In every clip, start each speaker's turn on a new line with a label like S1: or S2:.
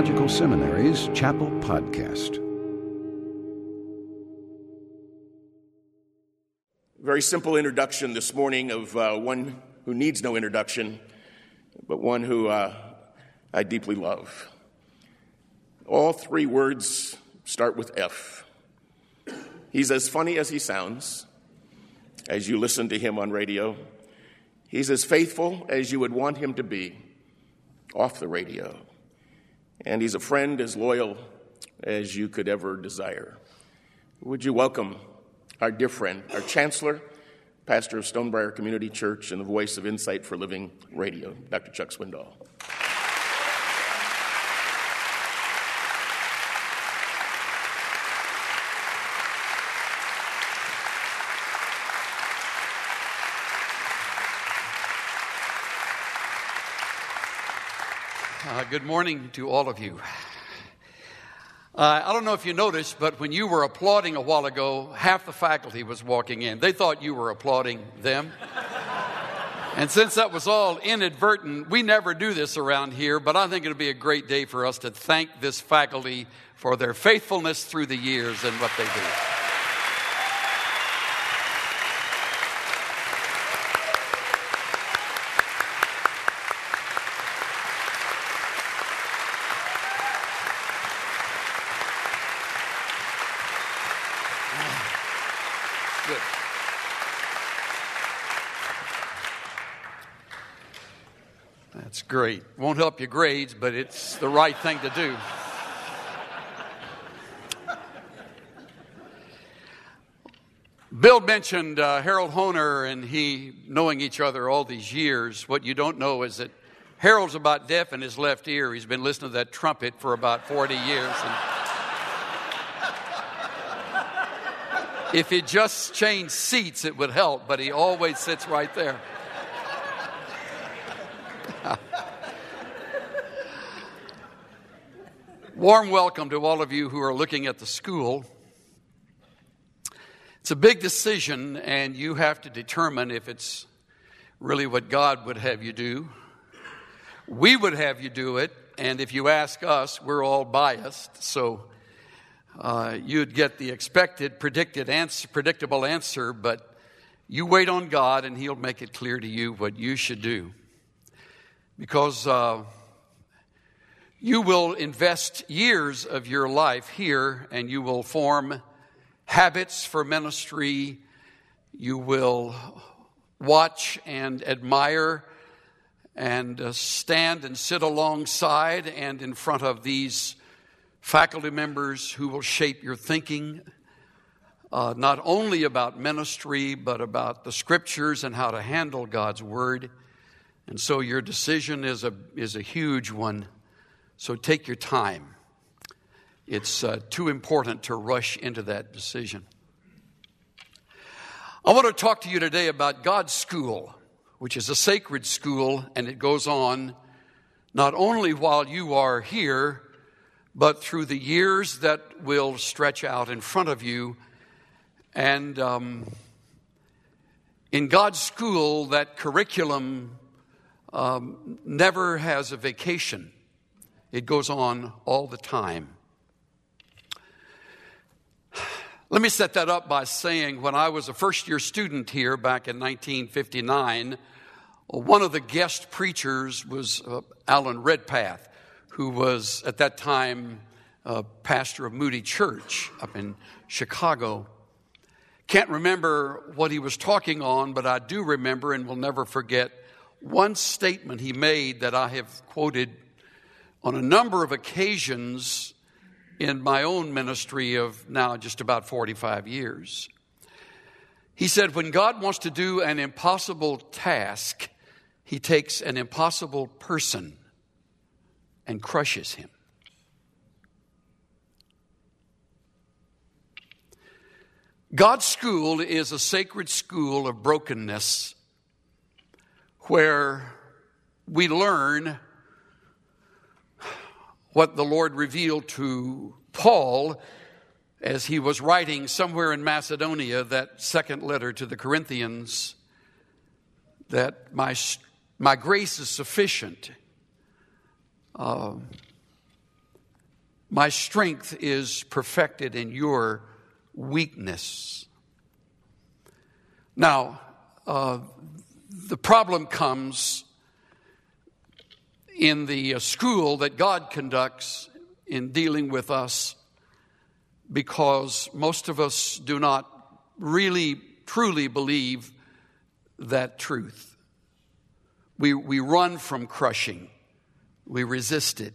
S1: Theological Seminary's Chapel Podcast.
S2: Very simple introduction this morning of one who needs no introduction, but one who I deeply love. All three words start with F. He's as funny as he sounds as you listen to him on radio. He's as faithful as you would want him to be off the radio. And he's a friend as loyal as you could ever desire. Would you welcome our dear friend, our Chancellor, pastor of Stonebriar Community Church and the voice of Insight for Living Radio, Dr. Chuck Swindoll.
S3: Good morning to all of you. I don't know if you noticed, but when you were applauding a while ago, half the faculty was walking in. They thought you were applauding them. And since that was all inadvertent, we never do this around here, but I think it'll be a great day for us to thank this faculty for their faithfulness through the years and what they do. That's great. Won't help your grades, but it's the right thing to do. Bill mentioned Harold Honer and he knowing each other all these years. What you don't know is that Harold's about deaf in his left ear. He's been listening to that trumpet for about 40 years. And if he just changed seats, it would help, but he always sits right there. Warm welcome to all of you who are looking at the school. It's a big decision, and you have to determine if it's really what God would have you do. We would have you do it, and if you ask us, we're all biased, so you'd get the expected, predictable answer, but you wait on God, and He'll make it clear to you what you should do. Because you will invest years of your life here, and you will form habits for ministry. You will watch and admire and stand and sit alongside and in front of these faculty members who will shape your thinking, not only about ministry, but about the scriptures and how to handle God's word. And so your decision is a huge one. So take your time. It's too important to rush into that decision. I want to talk to you today about God's school, which is a sacred school, and it goes on not only while you are here, but through the years that will stretch out in front of you. And in God's school, that curriculum never has a vacation. It goes on all the time. Let me set that up by saying when I was a first-year student here back in 1959, one of the guest preachers was Alan Redpath, who was at that time pastor of Moody Church up in Chicago. Can't remember what he was talking on, but I do remember and will never forget one statement he made that I have quoted on a number of occasions in my own ministry of now just about 45 years. He said, when God wants to do an impossible task, He takes an impossible person and crushes him. God's school is a sacred school of brokenness where we learn what the Lord revealed to Paul as he was writing somewhere in Macedonia, that second letter to the Corinthians, that my grace is sufficient. My strength is perfected in your weakness. Now, the problem comes in the school that God conducts in dealing with us, because most of us do not really, truly believe that truth. We run from crushing. We resist it.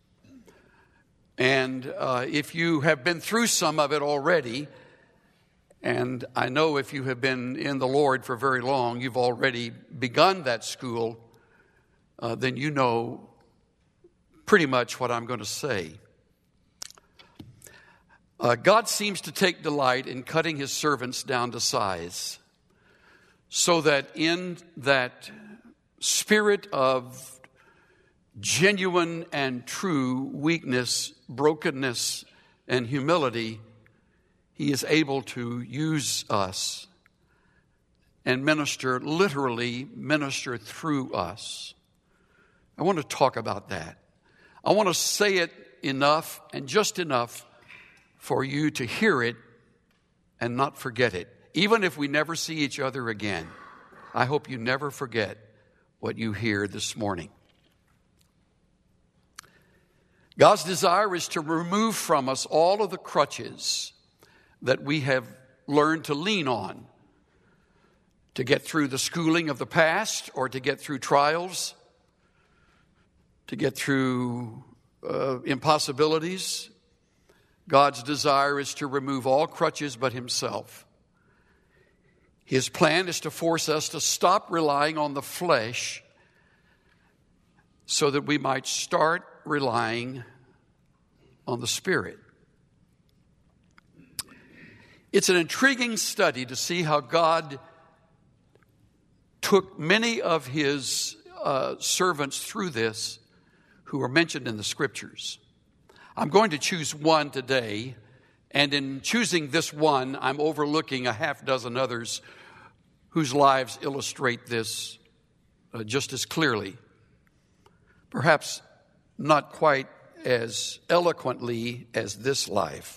S3: And if you have been through some of it already, and I know if you have been in the Lord for very long, you've already begun that school, then you know pretty much what I'm going to say. God seems to take delight in cutting his servants down to size, so that in that spirit of genuine and true weakness, brokenness, and humility, he is able to use us and literally minister through us. I want to talk about that. I want to say it enough and just enough for you to hear it and not forget it. Even if we never see each other again, I hope you never forget what you hear this morning. God's desire is to remove from us all of the crutches that we have learned to lean on to get through the schooling of the past, or to get through trials, to get through impossibilities. God's desire is to remove all crutches but himself. His plan is to force us to stop relying on the flesh so that we might start relying on the Spirit. It's an intriguing study to see how God took many of his servants through this who are mentioned in the Scriptures. I'm going to choose one today, and in choosing this one, I'm overlooking a half dozen others whose lives illustrate this just as clearly. Perhaps not quite as eloquently as this life.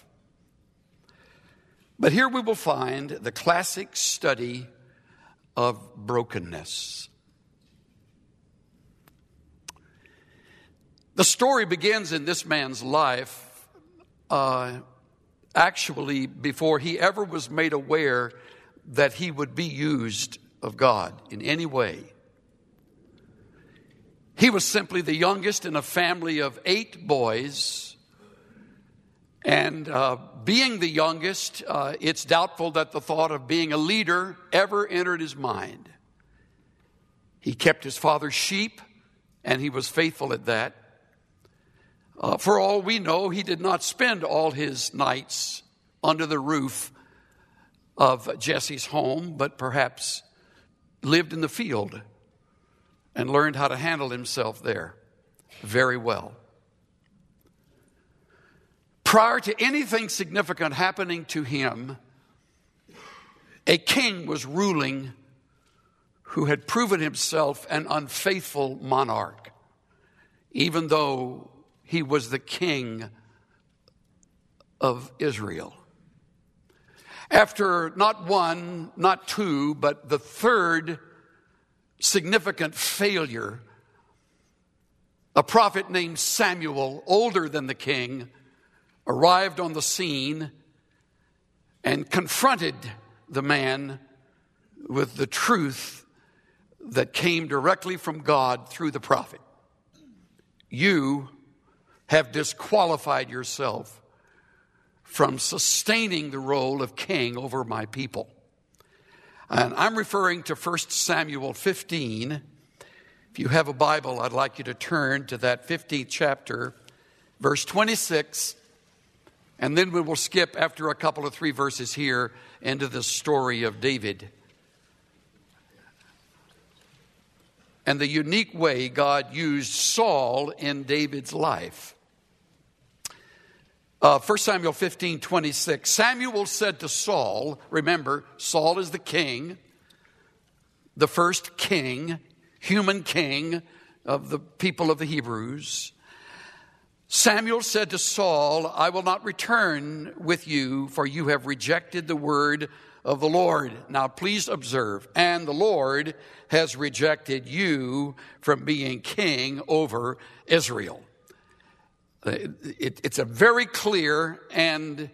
S3: But here we will find the classic study of brokenness. The story begins in this man's life, actually before he ever was made aware that he would be used of God in any way. He was simply the youngest in a family of 8 boys. And being the youngest, it's doubtful that the thought of being a leader ever entered his mind. He kept his father's sheep, and he was faithful at that. For all we know, he did not spend all his nights under the roof of Jesse's home, but perhaps lived in the field and learned how to handle himself there very well. Prior to anything significant happening to him, a king was ruling who had proven himself an unfaithful monarch, even though he was the king of Israel. After not one, not two, but the third significant failure, a prophet named Samuel, older than the king, arrived on the scene and confronted the man with the truth that came directly from God through the prophet. You have disqualified yourself from sustaining the role of king over my people. And I'm referring to 1 Samuel 15. If you have a Bible, I'd like you to turn to that 15th chapter, verse 26. And then we will skip, after a couple of 3 verses here, into the story of David and the unique way God used Saul in David's life. 1 Samuel 15:26. Samuel said to Saul, remember, Saul is the king, the first king, human king of the people of the Hebrews. Samuel said to Saul, I will not return with you, for you have rejected the word of the Lord. Now please observe, and the Lord has rejected you from being king over Israel. It's a very clear and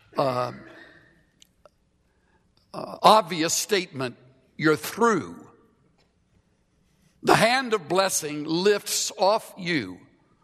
S3: obvious statement. You're through. The hand of blessing lifts off you.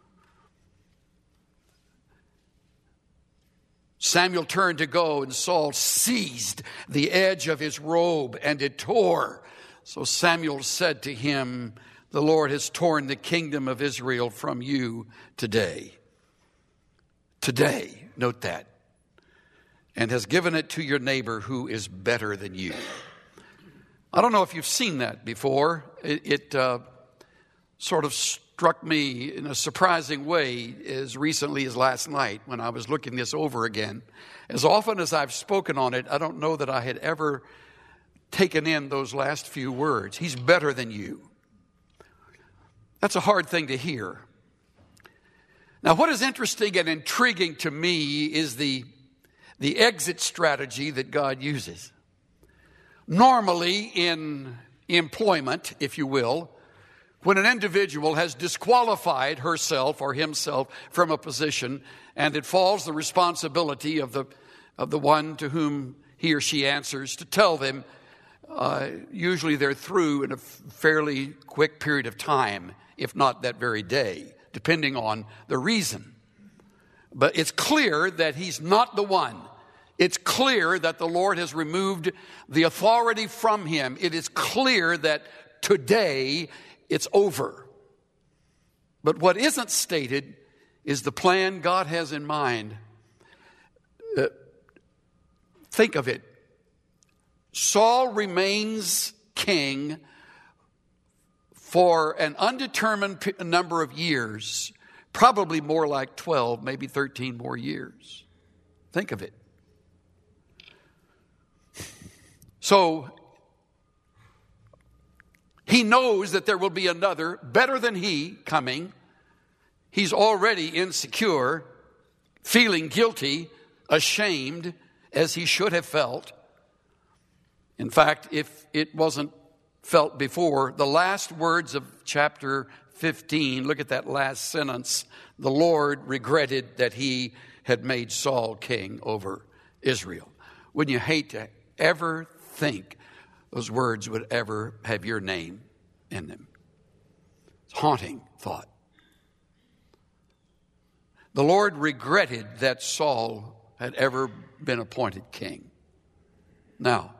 S3: Samuel turned to go, and Saul seized the edge of his robe, and it tore. So Samuel said to him, the Lord has torn the kingdom of Israel from you today. Today, note that. And has given it to your neighbor who is better than you. I don't know if you've seen that before. It sort of struck me in a surprising way as recently as last night when I was looking this over again. As often as I've spoken on it, I don't know that I had ever taken in those last few words. He's better than you. That's a hard thing to hear. Now, what is interesting and intriguing to me is the exit strategy that God uses. Normally in employment, if you will, when an individual has disqualified herself or himself from a position, and it falls the responsibility of the one to whom he or she answers to tell them, usually they're through in a fairly quick period of time, if not that very day, depending on the reason. But it's clear that he's not the one. It's clear that the Lord has removed the authority from him. It is clear that today it's over. But what isn't stated is the plan God has in mind. Think of it. Saul remains king for an undetermined number of years, probably more like 12, maybe 13 more years. Think of it. So he knows that there will be another better than he coming. He's already insecure, feeling guilty, ashamed, as he should have felt. In fact, if it wasn't felt before, the last words of chapter 15, look at that last sentence. The Lord regretted that he had made Saul king over Israel. Wouldn't you hate to ever think those words would ever have your name in them? It's a haunting thought. The Lord regretted that Saul had ever been appointed king. Now,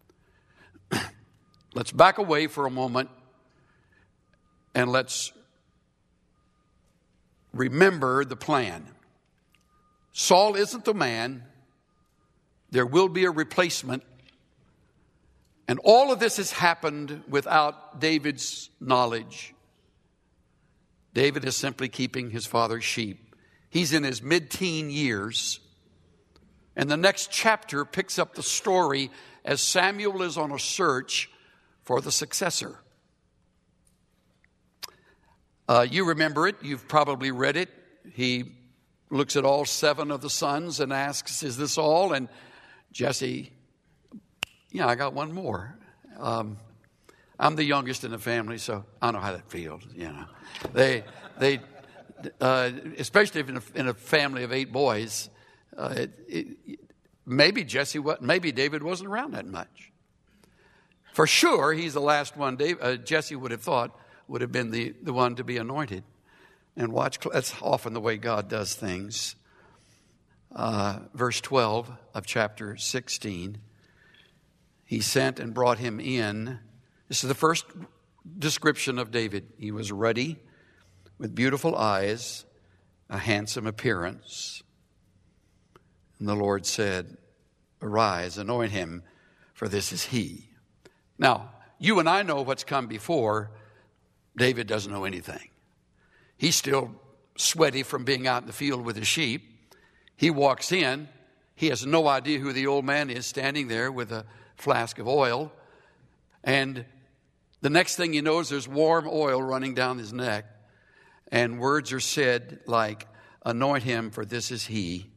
S3: let's back away for a moment and let's remember the plan. Saul isn't the man. There will be a replacement. And all of this has happened without David's knowledge. David is simply keeping his father's sheep. He's in his mid-teen years. And the next chapter picks up the story as Samuel is on a search for the successor. You remember it. You've probably read it. He looks at all 7 of the sons and asks, is this all? And Jesse, yeah, I got one more. I'm the youngest in the family, so I know how that feels. You know, they especially if in a family of 8 boys, maybe David wasn't around that much. For sure, he's the last one. Jesse would have thought would have been the one to be anointed. And watch, that's often the way God does things. Verse 12 of chapter 16. He sent and brought him in. This is the first description of David. He was ruddy, with beautiful eyes, a handsome appearance. And the Lord said, arise, anoint him, for this is he. Now, you and I know what's come before. David doesn't know anything. He's still sweaty from being out in the field with his sheep. He walks in. He has no idea who the old man is standing there with a flask of oil. And the next thing he knows, there's warm oil running down his neck. And words are said like, anoint him, for this is he.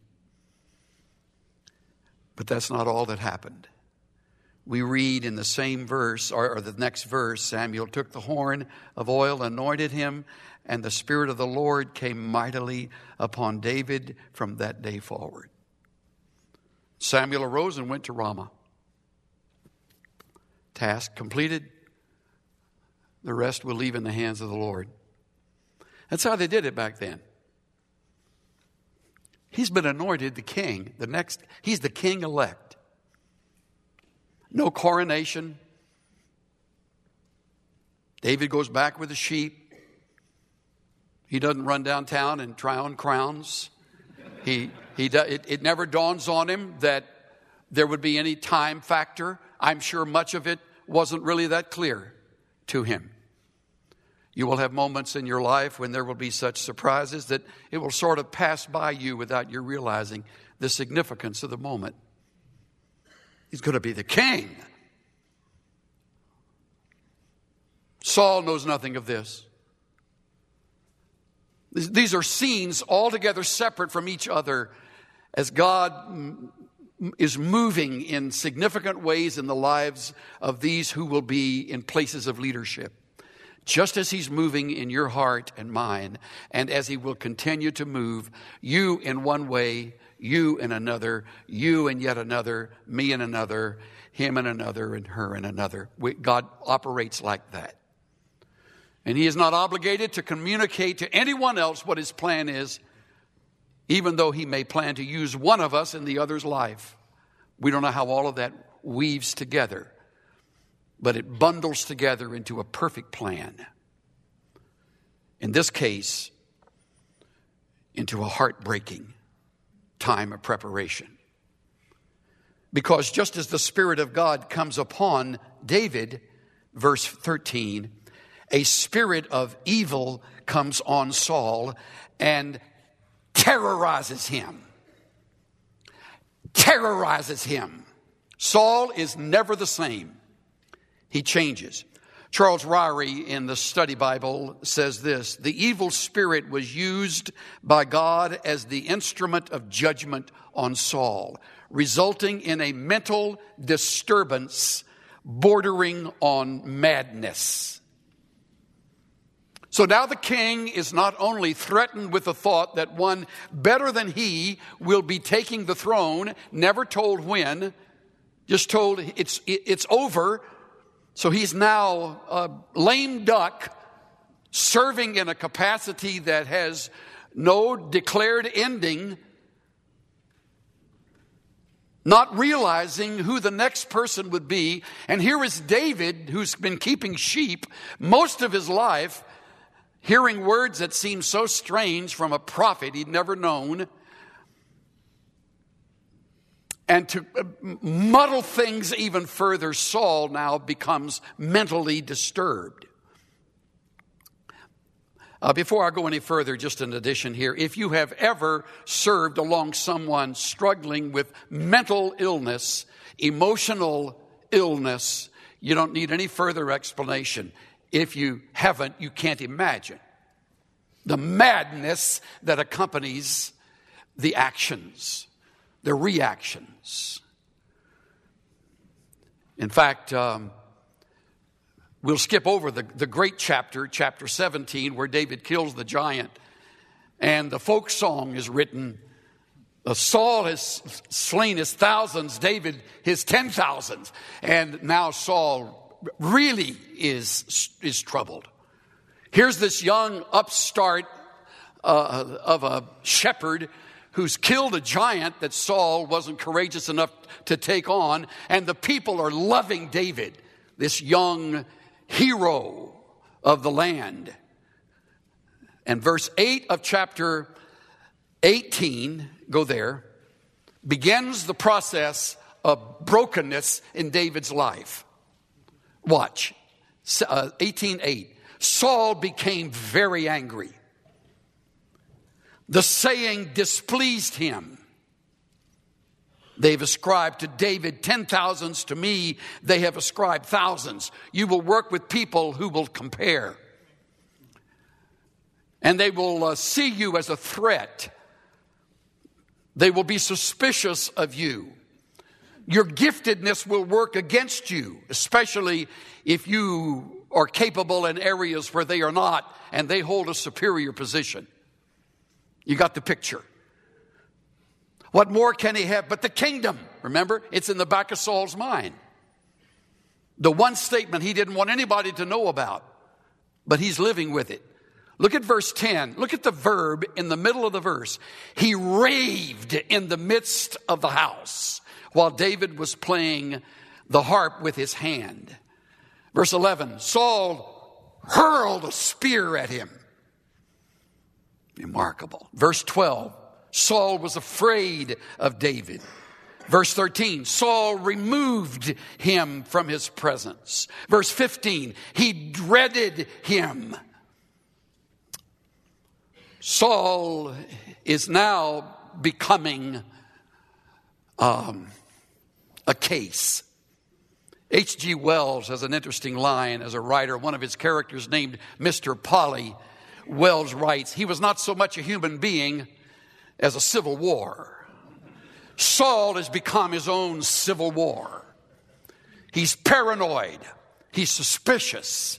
S3: But that's not all that happened. We read in the same verse, or the next verse, Samuel took the horn of oil, anointed him, and the Spirit of the Lord came mightily upon David from that day forward. Samuel arose and went to Ramah. Task completed. The rest will leave in the hands of the Lord. That's how they did it back then. He's been anointed the king. He's the king elect. No coronation. David goes back with the sheep. He doesn't run downtown and try on crowns. It never dawns on him that there would be any time factor. I'm sure much of it wasn't really that clear to him. You will have moments in your life when there will be such surprises that it will sort of pass by you without you realizing the significance of the moment. He's going to be the king. Saul knows nothing of this. These are scenes altogether separate from each other as God is moving in significant ways in the lives of these who will be in places of leadership. Just as he's moving in your heart and mine, and as he will continue to move, you in one way, you in another, you in yet another, me in another, him in another, and her in another. God operates like that. And he is not obligated to communicate to anyone else what his plan is, even though he may plan to use one of us in the other's life. We don't know how all of that weaves together, but it bundles together into a perfect plan. In this case, into a heartbreaking time of preparation. Because just as the Spirit of God comes upon David, verse 13, a spirit of evil comes on Saul and terrorizes him. Terrorizes him. Saul is never the same. He changes. Charles Ryrie in the Study Bible says this: the evil spirit was used by God as the instrument of judgment on Saul, resulting in a mental disturbance bordering on madness. So now the king is not only threatened with the thought that one better than he will be taking the throne, never told when, just told it's over. So he's now a lame duck serving in a capacity that has no declared ending, not realizing who the next person would be. And here is David, who's been keeping sheep most of his life, hearing words that seem so strange from a prophet he'd never known. And to muddle things even further, Saul now becomes mentally disturbed. Before I go any further, just an addition here. If you have ever served along someone struggling with mental illness, emotional illness, you don't need any further explanation. If you haven't, you can't imagine the madness that accompanies the actions, the reactions. In fact, we'll skip over the great chapter 17, where David kills the giant. And the folk song is written, Saul has slain his thousands, David his 10,000s. And now Saul really is troubled. Here's this young upstart of a shepherd who's killed a giant that Saul wasn't courageous enough to take on. And the people are loving David, this young hero of the land. And verse 8 of chapter 18, go there, begins the process of brokenness in David's life. Watch, 18:8. Saul became very angry. The saying displeased him. They've ascribed to David 10,000s. To me, they have ascribed thousands. You will work with people who will compare. And they will see you as a threat They will be suspicious of you. Your giftedness will work against you, especially if you are capable in areas where they are not and they hold a superior position. You got the picture. What more can he have but the kingdom? Remember, it's in the back of Saul's mind. The one statement he didn't want anybody to know about, but he's living with it. Look at verse 10. Look at the verb in the middle of the verse. He raved in the midst of the house while David was playing the harp with his hand. Verse 11, Saul hurled a spear at him. Remarkable. Verse 12, Saul was afraid of David. Verse 13, Saul removed him from his presence. Verse 15, he dreaded him. Saul is now becoming a case. H.G. Wells has an interesting line as a writer. One of his characters named Mr. Polly, Wells writes, he was not so much a human being as a civil war. Saul has become his own civil war. He's paranoid. He's suspicious.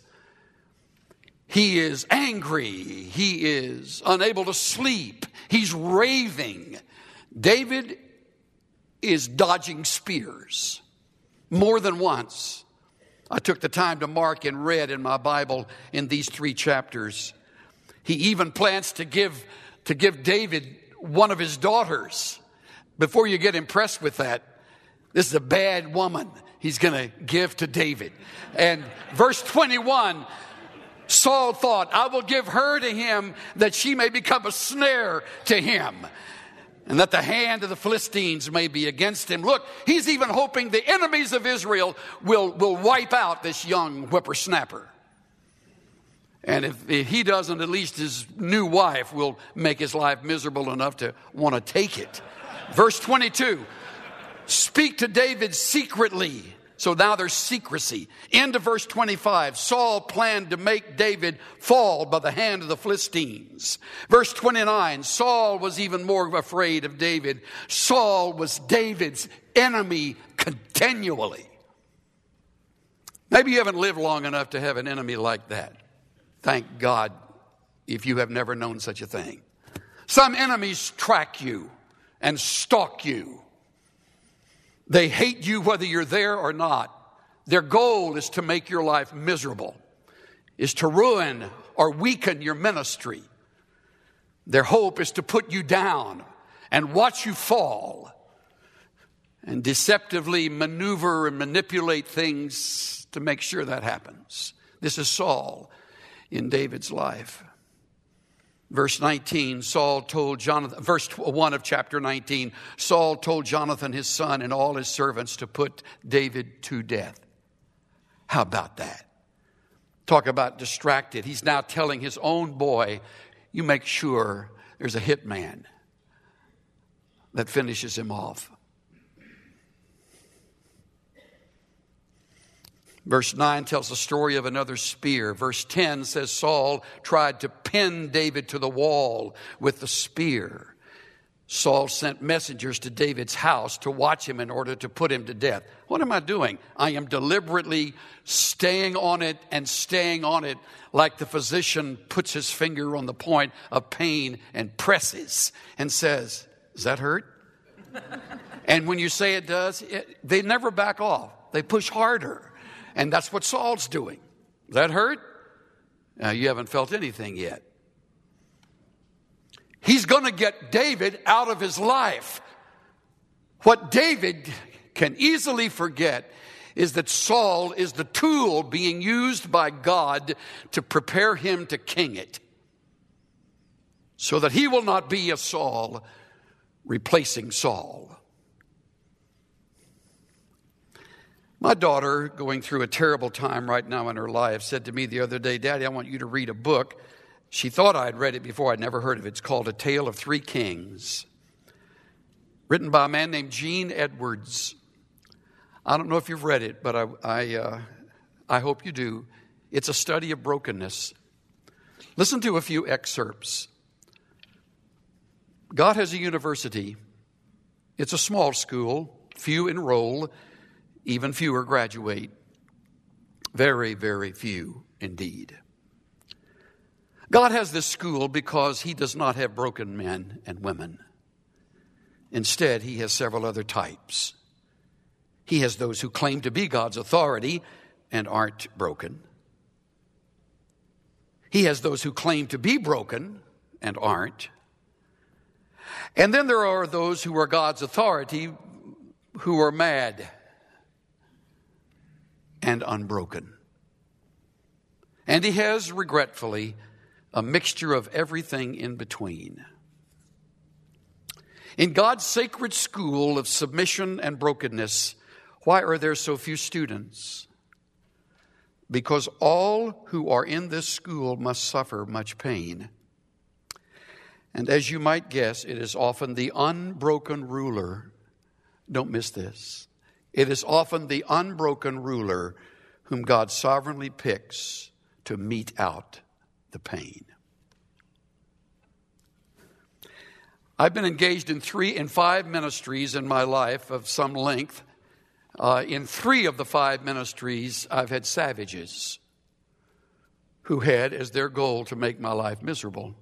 S3: He is angry. He is unable to sleep. He's raving. David is dodging spears. More than once, I took the time to mark and read in my Bible in these 3 chapters. He even plans to give David one of his daughters. Before you get impressed with that, this is a bad woman he's going to give to David. And verse 21, Saul thought, I will give her to him that she may become a snare to him, and that the hand of the Philistines may be against him. Look, he's even hoping the enemies of Israel will wipe out this young whippersnapper. And if he doesn't, at least his new wife will make his life miserable enough to want to take it. Verse 22, speak to David secretly. So now there's secrecy. Into verse 25, Saul planned to make David fall by the hand of the Philistines. Verse 29, Saul was even more afraid of David. Saul was David's enemy continually. Maybe you haven't lived long enough to have an enemy like that. Thank God if you have never known such a thing. Some enemies track you and stalk you. They hate you whether you're there or not. Their goal is to make your life miserable, is to ruin or weaken your ministry. Their hope is to put you down and watch you fall and deceptively maneuver and manipulate things to make sure that happens. This is Saul in David's life. Verse 19, Saul told Jonathan, verse 1 of chapter 19, Saul told Jonathan, his son, and all his servants to put David to death. How about that? Talk about distracted. He's now telling his own boy, you make sure there's a hitman that finishes him off. Verse 9 tells the story of another spear. Verse 10 says Saul tried to pin David to the wall with the spear. Saul sent messengers to David's house to watch him in order to put him to death. What am I doing? I am deliberately staying on it and staying on it like the physician puts his finger on the point of pain and presses and says, does that hurt? And when you say it does, they never back off. They push harder. And that's what Saul's doing. Does that hurt? You haven't felt anything yet. He's going to get David out of his life. What David can easily forget is that Saul is the tool being used by God to prepare him to king it, so that he will not be a Saul replacing Saul. My daughter, going through a terrible time right now in her life, said to me the other day, Daddy, I want you to read a book. She thought I'd read it before. I'd never heard of it. It's called A Tale of Three Kings, written by a man named Gene Edwards. I don't know if you've read it, but I hope you do. It's a study of brokenness. Listen to a few excerpts. God has a university It's a small school. Few enroll, even fewer graduate. Very, very few indeed. God has this school because he does not have broken men and women. Instead, he has several other types. He has those who claim to be God's authority and aren't broken. He has those who claim to be broken and aren't. And then there are those who are God's authority who are mad and unbroken. And he has, regretfully, a mixture of everything in between. In God's sacred school of submission and brokenness, why are there so few students? Because all who are in this school must suffer much pain. And as you might guess, it is often the unbroken ruler. Don't miss this. It is often the unbroken ruler whom God sovereignly picks to mete out the pain. I've been engaged in 5 ministries in my life of some length. In 3 of the 5 ministries, I've had savages who had as their goal to make my life miserable.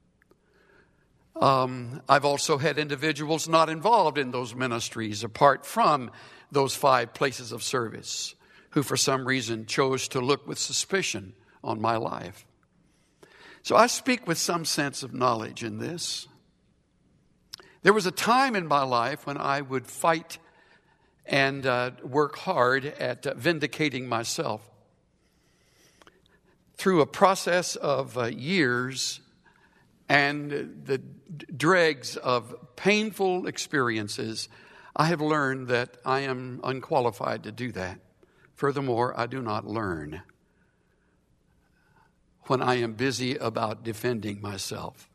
S3: I've also had individuals not involved in those ministries apart from those 5 places of service who for some reason chose to look with suspicion on my life. So I speak with some sense of knowledge in this. There was a time in my life when I would fight and work hard at vindicating myself. Through a process of years and the dregs of painful experiences, I have learned that I am unqualified to do that. Furthermore, I do not learn when I am busy about defending myself.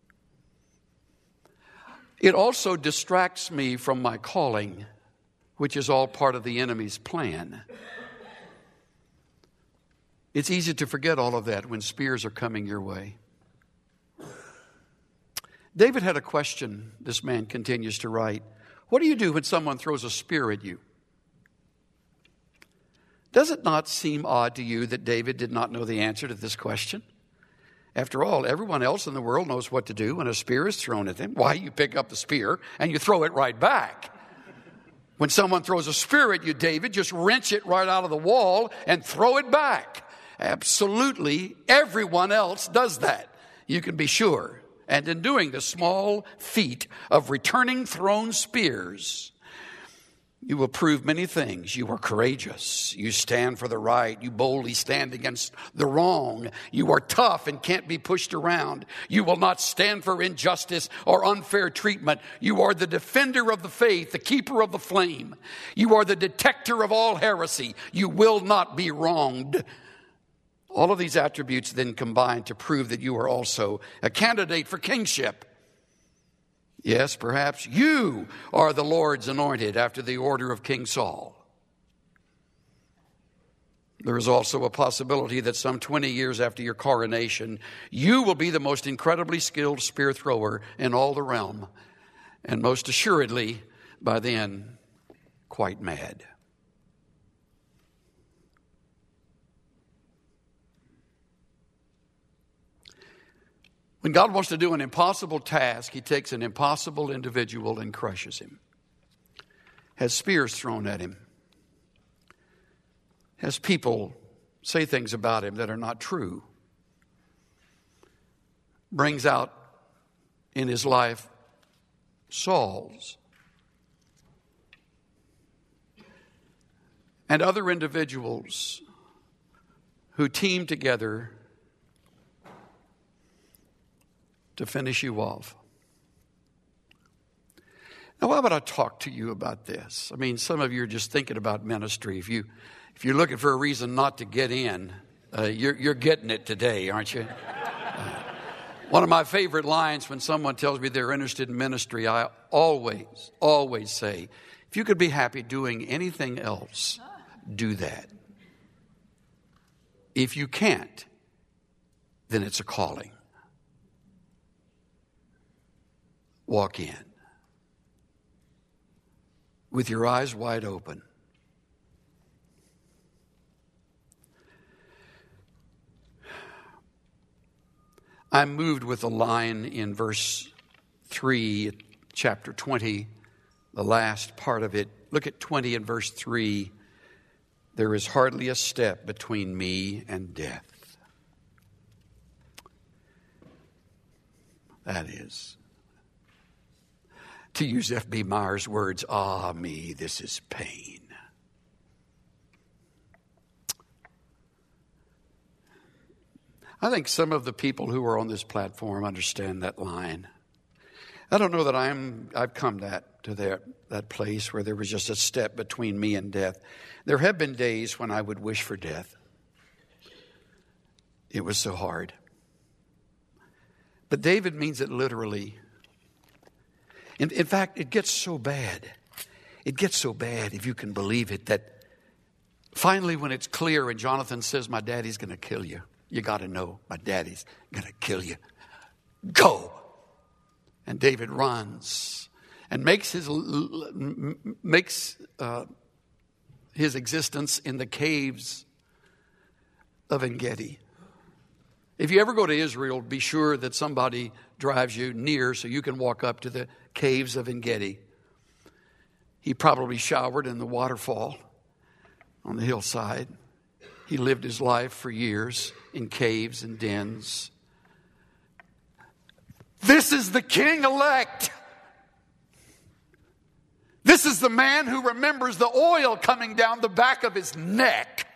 S3: It also distracts me from my calling, which is all part of the enemy's plan. It's easy to forget all of that when spears are coming your way. David had a question, this man continues to write. What do you do when someone throws a spear at you? Does it not seem odd to you that David did not know the answer to this question? After all, everyone else in the world knows what to do when a spear is thrown at them. Why, you pick up the spear and you throw it right back. When someone throws a spear at you, David, just wrench it right out of the wall and throw it back. Absolutely, everyone else does that. You can be sure. And in doing the small feat of returning thrown spears, you will prove many things. You are courageous. You stand for the right. You boldly stand against the wrong. You are tough and can't be pushed around. You will not stand for injustice or unfair treatment. You are the defender of the faith, the keeper of the flame. You are the detector of all heresy. You will not be wronged. All of these attributes then combine to prove that you are also a candidate for kingship. Yes, perhaps you are the Lord's anointed after the order of King Saul. There is also a possibility that some 20 years after your coronation, you will be the most incredibly skilled spear thrower in all the realm, and most assuredly, by then, quite mad. When God wants to do an impossible task, he takes an impossible individual and crushes him. Has spears thrown at him. Has people say things about him that are not true. Brings out in his life Sauls and other individuals who team together to finish you off. Now, why would I talk to you about this? I mean, some of you are just thinking about ministry. If you're looking for a reason not to get in, you're getting it today, aren't you? One of my favorite lines when someone tells me they're interested in ministry, I always say, if you could be happy doing anything else, do that. If you can't, then it's a calling. Walk in. with your eyes wide open. I'm moved with a line in verse 3, chapter 20, the last part of it. Look at 20 and verse 3. There is hardly a step between me and death. That is, to use F.B. Meyer's words, ah me, this is pain. I think some of the people who are on this platform understand that line. I don't know that I've come to that place where there was just a step between me and death. There have been days when I would wish for death. It was so hard. But David means it literally. In fact, it gets so bad. It gets so bad, if you can believe it, that finally when it's clear and Jonathan says, my daddy's going to kill you. You got to know, my daddy's going to kill you. Go. And David runs and makes his existence in the caves of En-Gedi. If you ever go to Israel, be sure that somebody drives you near so you can walk up to the caves of En-Gedi. He probably showered in the waterfall on the hillside. He lived his life for years in caves and dens. This is the king-elect. This is the man who remembers the oil coming down the back of his neck.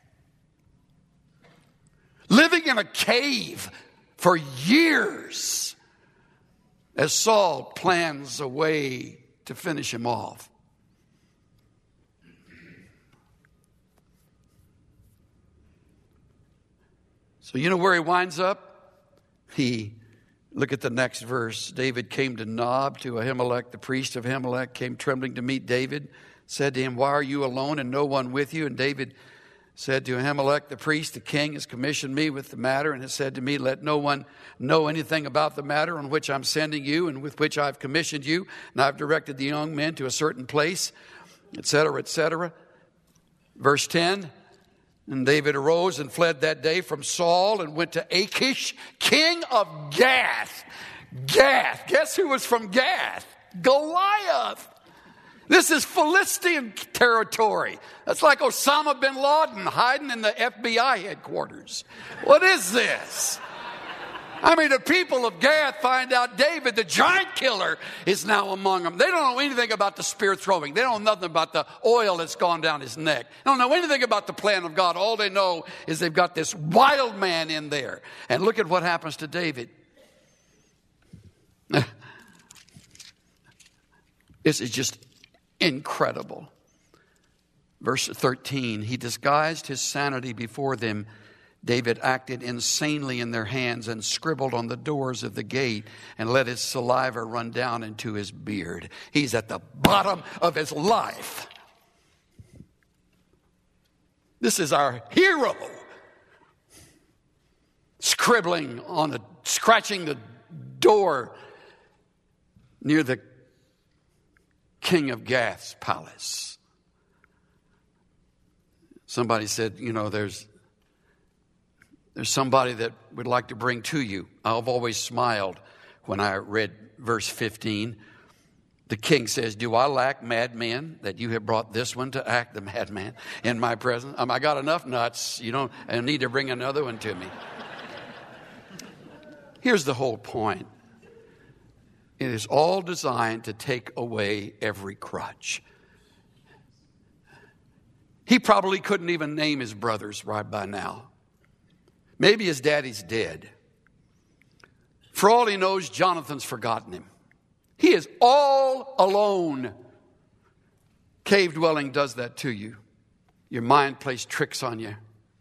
S3: Living in a cave for years as Saul plans a way to finish him off. So you know where he winds up? Look at the next verse. David came to Nob, to Ahimelech, the priest of Ahimelech, came trembling to meet David, said to him, why are you alone and no one with you? And David said to Ahimelech, the priest, the king has commissioned me with the matter and has said to me, let no one know anything about the matter on which I'm sending you and with which I've commissioned you. And I've directed the young men to a certain place, etc., etc. Verse 10. And David arose and fled that day from Saul and went to Achish, king of Gath. Gath. Guess who was from Gath? Goliath. This is Philistine territory. That's like Osama bin Laden hiding in the FBI headquarters. What is this? I mean, the people of Gath find out David, the giant killer, is now among them. They don't know anything about the spear throwing. They don't know nothing about the oil that's gone down his neck. They don't know anything about the plan of God. All they know is they've got this wild man in there. And look at what happens to David. This is just incredible. Verse 13, he disguised his sanity before them. David acted insanely in their hands and scribbled on the doors of the gate and let his saliva run down into his beard. He's at the bottom of his life. This is our hero. Scratching the door near the king of Gath's palace. Somebody said, there's somebody that would like to bring to you. I've always smiled when I read verse 15. The king says, do I lack madmen that you have brought this one to act the madman in my presence? I got enough nuts. I need to bring another one to me. Here's the whole point. It is all designed to take away every crutch. He probably couldn't even name his brothers right by now. Maybe his daddy's dead. For all he knows, Jonathan's forgotten him. He is all alone. Cave dwelling does that to you. Your mind plays tricks on you.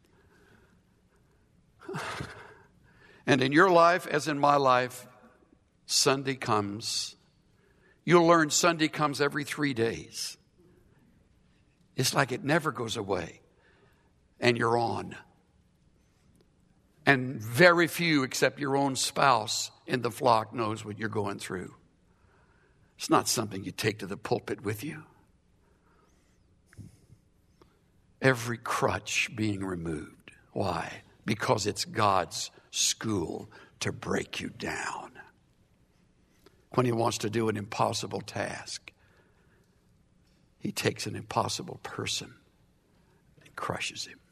S3: And in your life, as in my life, Sunday comes. You'll learn Sunday comes every 3 days. It's like it never goes away. And you're on. And very few except your own spouse in the flock knows what you're going through. It's not something you take to the pulpit with you. every crutch being removed. Why? Because it's God's school to break you down. When he wants to do an impossible task, he takes an impossible person and crushes him.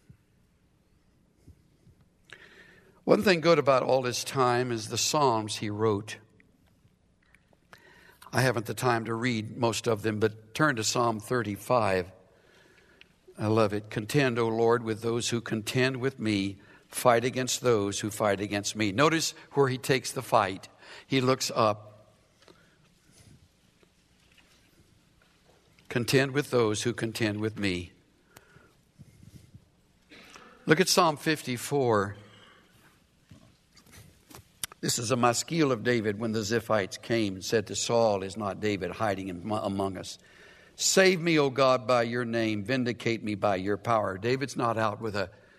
S3: One thing good about all this time is the Psalms he wrote. I haven't the time to read most of them, but turn to Psalm 35. I love it. Contend, O Lord, with those who contend with me. Fight against those who fight against me. Notice where he takes the fight. He looks up. Contend with those who contend with me. Look at Psalm 54. This is a maskil of David when the Ziphites came and said to Saul, is not David hiding among us? Save me, O God, by your name. Vindicate me by your power. David's not out with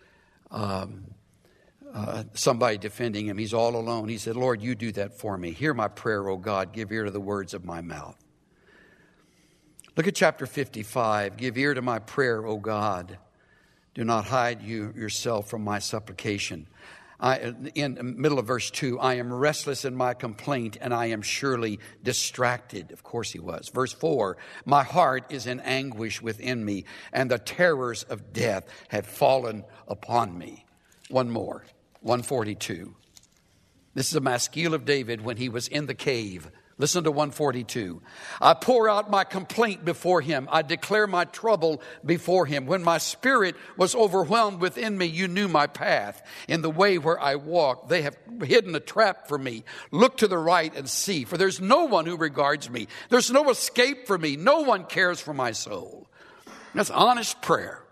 S3: somebody defending him. He's all alone. He said, Lord, you do that for me. Hear my prayer, O God. Give ear to the words of my mouth. Look at chapter 55. Give ear to my prayer, O God. Do not hide yourself from my supplication. In the middle of verse 2, I am restless in my complaint, and I am surely distracted. Of course he was. Verse 4, my heart is in anguish within me, and the terrors of death have fallen upon me. One more, 142. This is a maskil of David when he was in the cave. Listen to 142. I pour out my complaint before him. I declare my trouble before him. When my spirit was overwhelmed within me, you knew my path. In the way where I walk, they have hidden a trap for me. Look to the right and see, for there's no one who regards me. There's no escape for me. No one cares for my soul. That's honest prayer.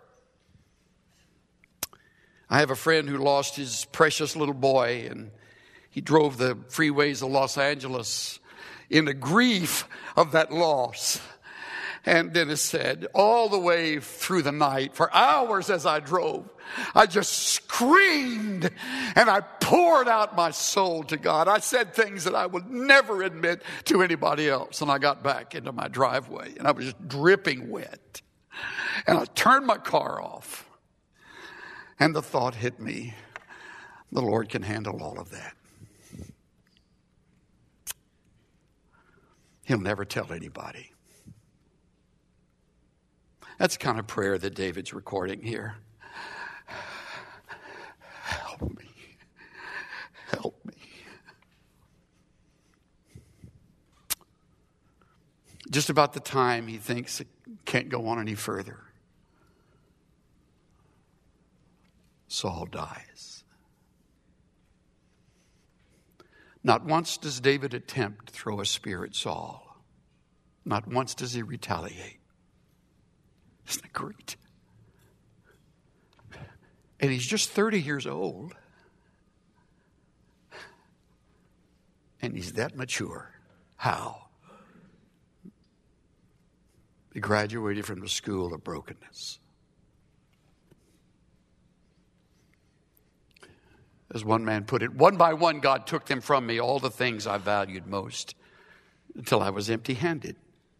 S3: I have a friend who lost his precious little boy, and he drove the freeways of Los Angeles in the grief of that loss. And Dennis said, all the way through the night, for hours as I drove, I just screamed and I poured out my soul to God. I said things that I would never admit to anybody else. And I got back into my driveway and I was just dripping wet. And I turned my car off. And the thought hit me, the Lord can handle all of that. He'll never tell anybody. That's the kind of prayer that David's recording here. Help me. Help me. Just about the time he thinks it can't go on any further, Saul dies. Not once does David attempt to throw a spear at Saul. Not once does he retaliate. Isn't that great? And he's just 30 years old. And he's that mature. How? He graduated from the school of brokenness. As one man put it, one by one God took them from me, all the things I valued most, until I was empty-handed.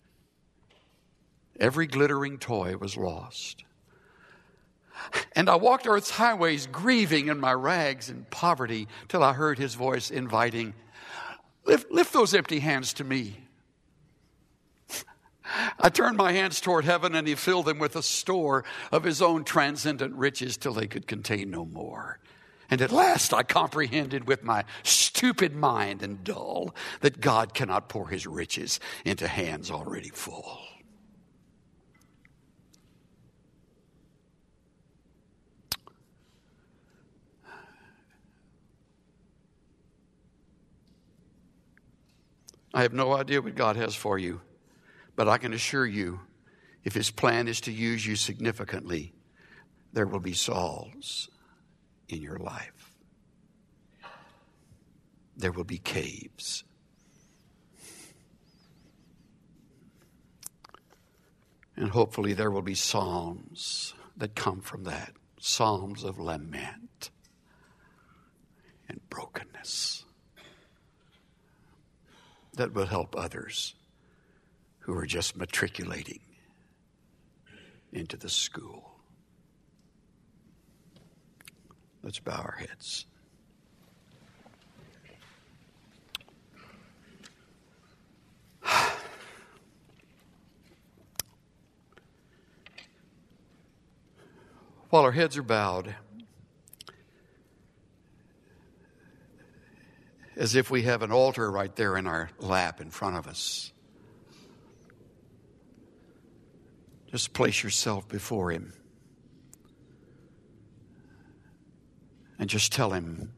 S3: Every glittering toy was lost. And I walked earth's highways grieving in my rags and poverty till I heard his voice inviting, lift those empty hands to me. I turned my hands toward heaven and he filled them with a store of his own transcendent riches till they could contain no more. And at last I comprehended with my stupid mind and dull that God cannot pour his riches into hands already full. I have no idea what God has for you, but I can assure you, if his plan is to use you significantly, there will be Sauls in your life. There will be caves. And hopefully there will be psalms that come from that. Psalms of lament and brokenness that will help others who are just matriculating into the school Let's bow our heads. While our heads are bowed, as if we have an altar right there in our lap in front of us, just place yourself before Him and just tell Him,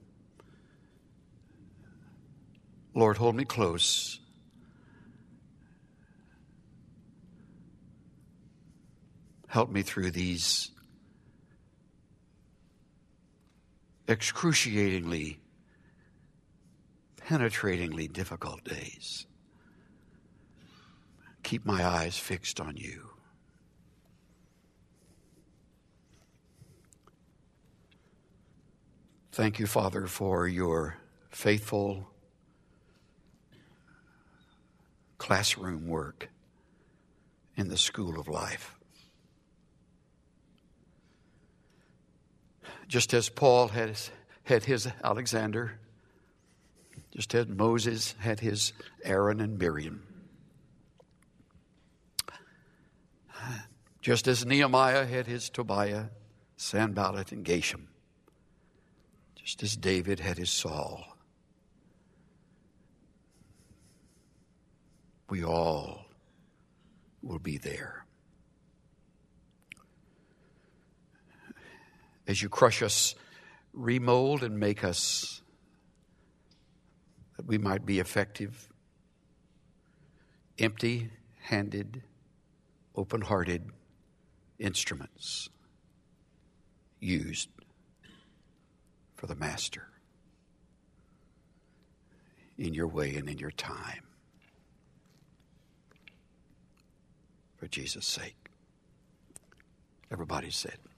S3: Lord, hold me close. Help me through these excruciatingly, penetratingly difficult days. Keep my eyes fixed on You. Thank You, Father, for Your faithful classroom work in the school of life. Just as Paul had his Alexander, just as Moses had his Aaron and Miriam, just as Nehemiah had his Tobiah, Sanballat, and Geshem, just as David had his Saul, we all will be there. As You crush us, remold and make us that we might be effective, empty-handed, open-hearted instruments used for the Master in Your way and in Your time. For Jesus' sake. Everybody said.